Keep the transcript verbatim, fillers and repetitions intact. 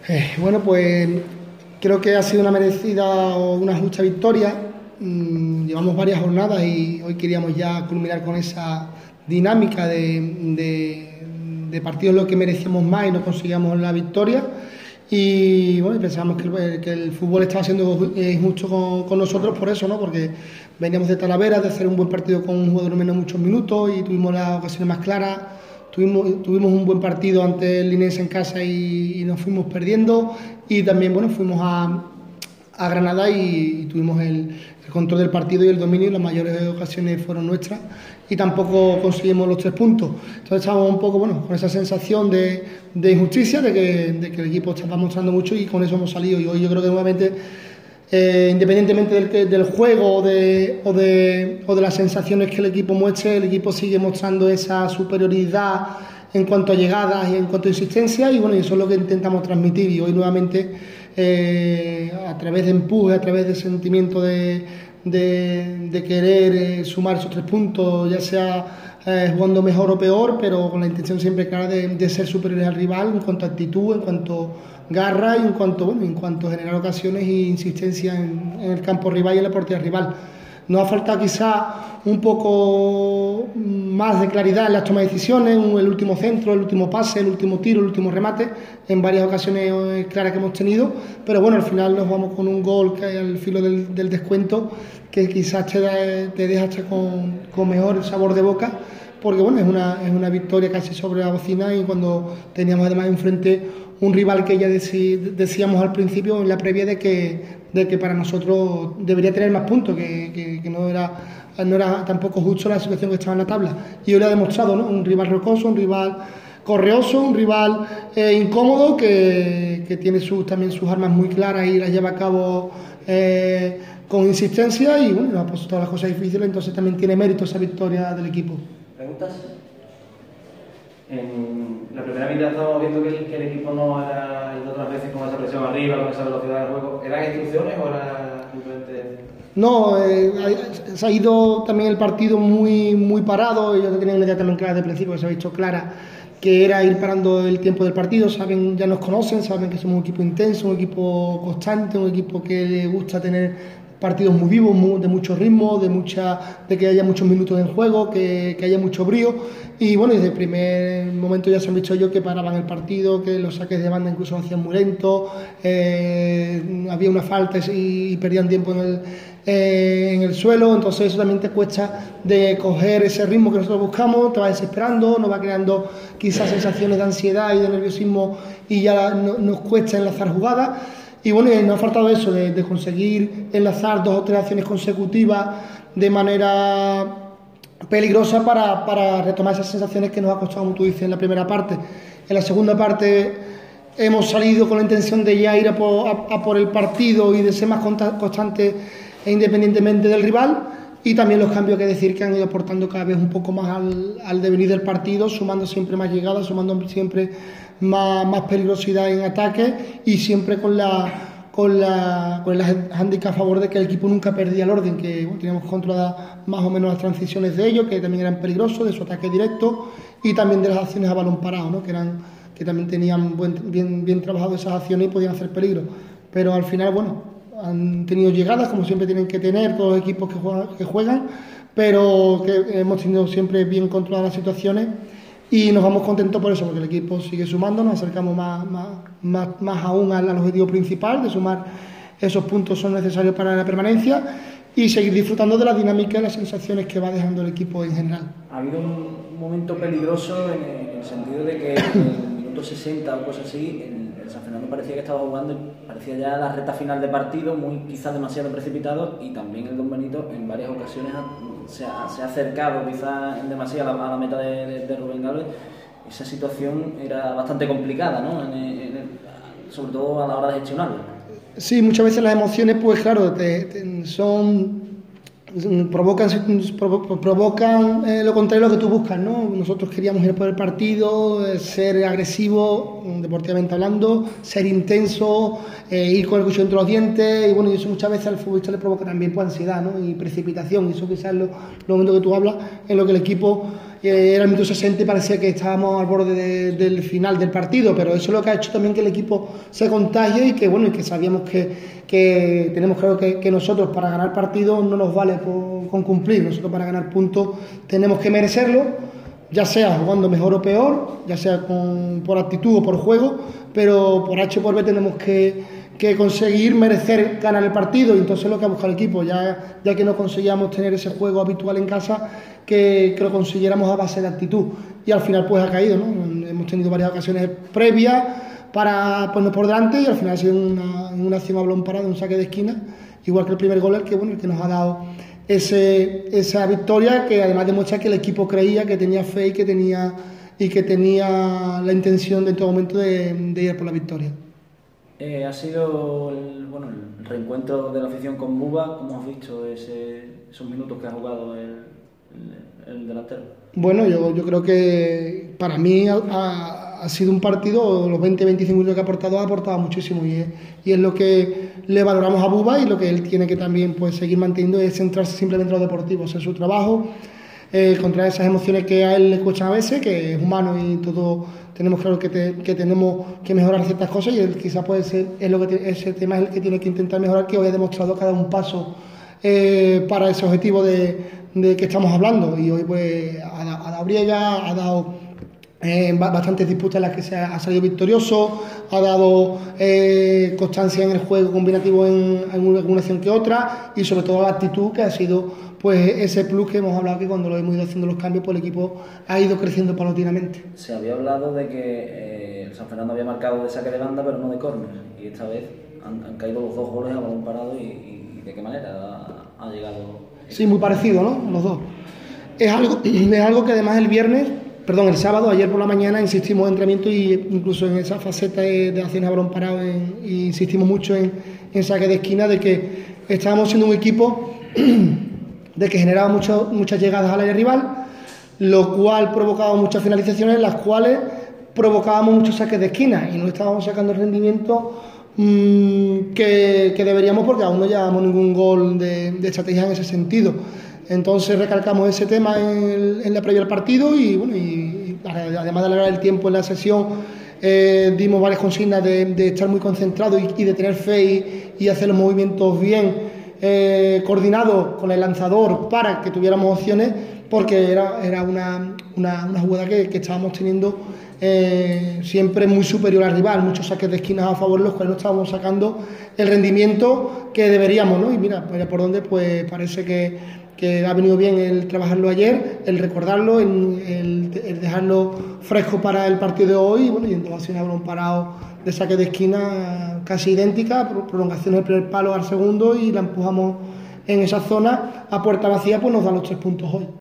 Eh, bueno, pues creo que ha sido una merecida o una justa victoria. Mm, llevamos varias jornadas y hoy queríamos ya culminar con esa dinámica de, de, de partidos en los que merecíamos más y no conseguíamos la victoria. Y bueno, pensábamos que el, que el fútbol estaba siendo injusto con, con nosotros por eso, ¿no? Porque veníamos de Talavera, de hacer un buen partido con un jugador menos muchos minutos y tuvimos las ocasiones más claras. Tuvimos, tuvimos un buen partido ante el Linense en casa y, y nos fuimos perdiendo. Y también, bueno, fuimos a, a Granada y, y tuvimos el, el control del partido y el dominio, y las mayores ocasiones fueron nuestras y tampoco conseguimos los tres puntos. Entonces estábamos un poco, bueno, con esa sensación de, de injusticia, de que, de que el equipo estaba mostrando mucho y con eso hemos salido. Y hoy yo creo que nuevamente, eh, independientemente del, del juego o de, o, de, o de las sensaciones que el equipo muestre, el equipo sigue mostrando esa superioridad en cuanto a llegadas y en cuanto a insistencia, y bueno, eso es lo que intentamos transmitir. Y hoy nuevamente, eh, a través de empuje, a través de sentimiento de, de, de querer eh, sumar esos tres puntos, ya sea eh, jugando mejor o peor, pero con la intención siempre clara de, de ser superiores al rival en cuanto a actitud, en cuanto garra y en cuanto, bueno, en cuanto a generar ocasiones e insistencia en, en el campo rival y en la portería rival. Nos ha faltado quizá un poco más de claridad en las tomas de decisiones, el último centro, el último pase, el último tiro, el último remate, en varias ocasiones claras que hemos tenido, pero bueno, al final nos vamos con un gol que hay al filo del, del descuento, que quizás te, da, te deja hasta con, con mejor sabor de boca, porque bueno, es una, es una victoria casi sobre la bocina, y cuando teníamos además enfrente un rival que ya decíamos al principio, en la previa, de que, de que para nosotros debería tener más puntos, que, que, que no, era, no era tampoco justo la situación que estaba en la tabla. Y hoy lo ha demostrado, ¿no? Un rival rocoso, un rival correoso, un rival eh, incómodo, que, que tiene sus, también sus armas muy claras y las lleva a cabo eh, con insistencia, y bueno, nos ha puesto todas las cosas difíciles, entonces también tiene mérito esa victoria del equipo. ¿Preguntas? En la primera mitad estábamos viendo que el, que el equipo no era el de otras veces con esa presión arriba, con esa velocidad de juego. ¿Eran instrucciones o era simplemente...? No, eh, se ha ido también el partido muy, muy parado. Ellos tenían una idea también clara desde el principio, que se ha visto clara, que era ir parando el tiempo del partido. Saben, ya nos conocen, saben que somos un equipo intenso, un equipo constante, un equipo que le gusta tener partidos muy vivos, muy, de mucho ritmo, de mucha, de que haya muchos minutos en juego, que, que haya mucho brío. Y bueno, desde el primer momento ya se han visto ellos que paraban el partido, que los saques de banda incluso lo hacían muy lentos, eh, había una falta y, y perdían tiempo en el, eh, en el suelo. Entonces eso también te cuesta de coger ese ritmo que nosotros buscamos, te va desesperando, nos va creando quizás sensaciones de ansiedad y de nerviosismo, y ya no, nos cuesta enlazar jugadas. Y bueno, nos ha faltado eso, de, de conseguir enlazar dos o tres acciones consecutivas de manera peligrosa para, para retomar esas sensaciones que nos ha costado, como tú dices, en la primera parte. En la segunda parte hemos salido con la intención de ya ir a por, a, a por el partido y de ser más constante e independientemente del rival. Y también los cambios, que decir, que han ido aportando cada vez un poco más al, al devenir del partido, sumando siempre más llegadas, sumando siempre más, más peligrosidad en ataque, y siempre con la con la con el handicap a favor de que el equipo nunca perdía el orden, que bueno, teníamos controladas más o menos las transiciones de ellos, que también eran peligrosos, de su ataque directo, y también de las acciones a balón parado, ¿no? que eran que también tenían buen, bien, bien trabajado esas acciones y podían hacer peligro. Pero al final, bueno, han tenido llegadas, como siempre tienen que tener todos los equipos que juegan, que juegan, pero que hemos tenido siempre bien controladas las situaciones, y nos vamos contentos por eso, porque el equipo sigue sumando, nos acercamos más, más, más, más aún al, al objetivo principal, de sumar esos puntos son necesarios para la permanencia, y seguir disfrutando de la dinámica y las sensaciones que va dejando el equipo en general. Ha habido un momento peligroso en el, en el sentido de que en el minuto sesenta o cosas así, el, el San Fernando parecía que estaba jugando, parecía ya la recta final de partido, muy quizás demasiado precipitado, y también el Don Benito en varias ocasiones ha, se, ha, se ha acercado quizás en demasiado a la, a la meta de, de, de Rubén Galvez. Esa situación era bastante complicada, ¿no? En el, en el, sobre todo a la hora de gestionarlo. Sí, muchas veces las emociones, pues claro, te, te, son provocan, provocan eh, lo contrario a lo que tú buscas, ¿no? Nosotros queríamos ir por el partido, eh, ser agresivo, deportivamente hablando, ser intenso, eh, ir con el cuchillo entre los dientes, y bueno, y eso muchas veces al futbolista le provoca también pues, ansiedad, ¿no? Y precipitación, y eso quizás es lo, lo momento que tú hablas, en lo que el equipo eh, era el minuto sesenta y parecía que estábamos al borde de, del final del partido, pero eso es lo que ha hecho también que el equipo se contagie y que bueno, y que sabíamos que, que tenemos claro que, que nosotros para ganar partidos no nos vale con, con cumplir, nosotros para ganar puntos tenemos que merecerlo, ya sea jugando mejor o peor, ya sea con, por actitud o por juego, pero por H por B tenemos que que conseguir merecer ganar el partido, y entonces lo que ha buscado el equipo, ya, ya que no conseguíamos tener ese juego habitual en casa, que, que lo consiguiéramos a base de actitud, y al final pues ha caído, ¿no? Hemos tenido varias ocasiones previas para ponernos por delante y al final ha sido una, una acción a balón parado, un saque de esquina, igual que el primer gol, el que, bueno, el que nos ha dado ese, esa victoria, que además demuestra que el equipo creía, que tenía fe y que tenía, y que tenía la intención de en todo momento de, de ir por la victoria. Eh, ha sido el, bueno, el reencuentro de la afición con Buba. ¿Cómo has visto ese, esos minutos que ha jugado el, el, el delantero? Bueno, yo, yo creo que para mí ha, ha sido un partido, los veinte veinticinco minutos que ha aportado, ha aportado muchísimo, y es, y es lo que le valoramos a Buba, y lo que él tiene que también pues, seguir manteniendo es centrarse simplemente en lo deportivo, hacer su trabajo, eh, contra esas emociones que a él le cuestan a veces, que es humano y todo. Tenemos claro que, te, que tenemos que mejorar ciertas cosas, y él quizás puede ser, es lo que te, ese tema es el que tiene que intentar mejorar, que hoy ha demostrado que ha dado un paso eh, para ese objetivo de, de que estamos hablando, y hoy pues ha, ha dado briega, ha dado eh, bastantes disputas en las que se ha, ha salido victorioso, ha dado eh, constancia en el juego combinativo en, en una, una acción que otra, y sobre todo la actitud, que ha sido pues ese plus que hemos hablado, que cuando lo hemos ido haciendo los cambios, pues el equipo ha ido creciendo paulatinamente. Se había hablado de que eh, el San Fernando había marcado de saque de banda, pero no de córner, y esta vez han, han caído los dos goles a balón parado, y, y de qué manera ha, ha llegado. Sí, muy parecido, ¿no? Los dos. Es algo, es algo que además el viernes, perdón, el sábado, ayer por la mañana, insistimos en entrenamiento, y incluso en esa faceta de, de acciones a balón parado, en, y insistimos mucho en, en saque de esquina, de que estábamos siendo un equipo de que generaba mucho, muchas llegadas al área rival, lo cual provocaba muchas finalizaciones, las cuales provocábamos muchos saques de esquina, y no estábamos sacando el rendimiento mmm, que, que deberíamos, porque aún no llevábamos ningún gol de, de estrategia en ese sentido. Entonces recalcamos ese tema en, el, en la previa del partido, y, bueno, y, y además de alargar el tiempo en la sesión, eh, dimos varias consignas de, de estar muy concentrados y, y de tener fe y, y hacer los movimientos bien, Eh, coordinado con el lanzador, para que tuviéramos opciones, porque era, era una, una, una jugada que, que estábamos teniendo eh, siempre muy superior al rival, muchos saques de esquinas a favor, los cuales no estábamos sacando el rendimiento que deberíamos, ¿no? Y mira, pues por donde pues parece que, que ha venido bien el trabajarlo ayer, el recordarlo, el, el, el dejarlo fresco para el partido de hoy, y bueno, y en dos acciones a balón parado de saque de esquina casi idéntica, prolongación del primer palo al segundo, y la empujamos en esa zona a puerta vacía, pues nos dan los tres puntos hoy.